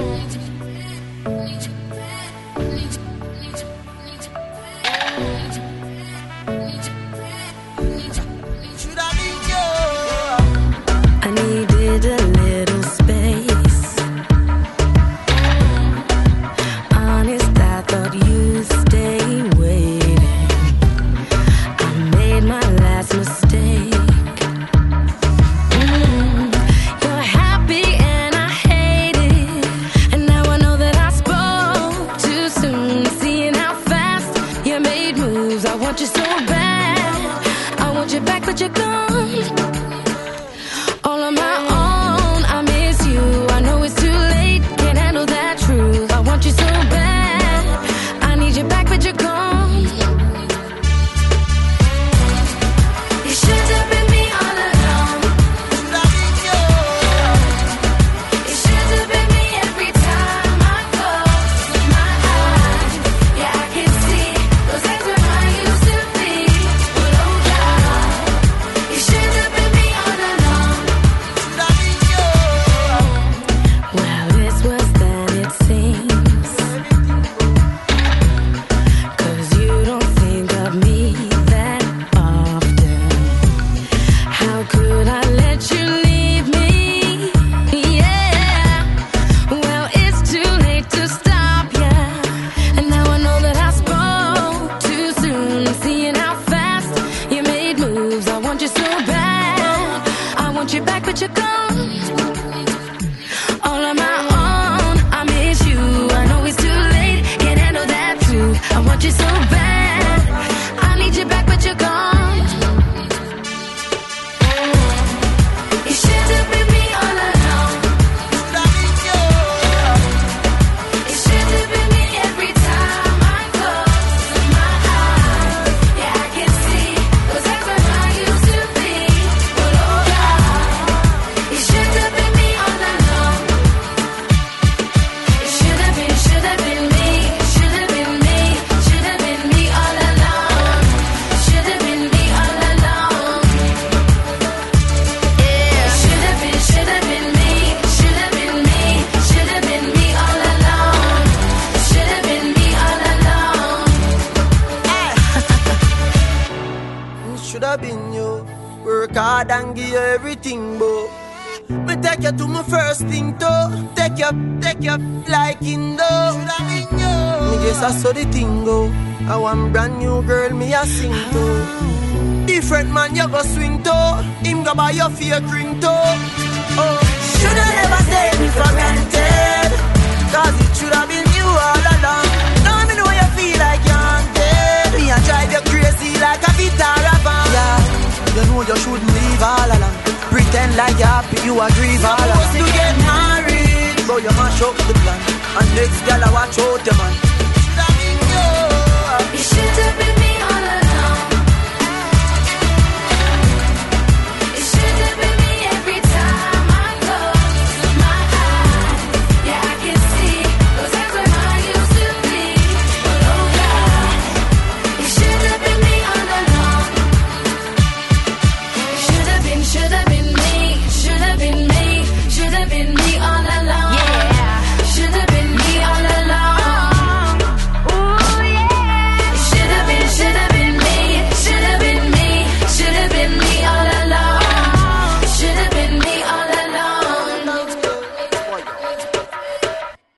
So the thing go, I want brand new girl, me a sing to. Different man you go swing to, him go buy your fake ring to. Oh, shoulda never take me for granted, cause it shoulda been you all along. Now me know you feel like you're haunted. Me a drive you crazy like a guitar van. Yeah, you know you shouldn't leave all along. Pretend like you're happy, you a grieve all along. Supposed to get married, but you mash up the plan. And next girl I watch out your man.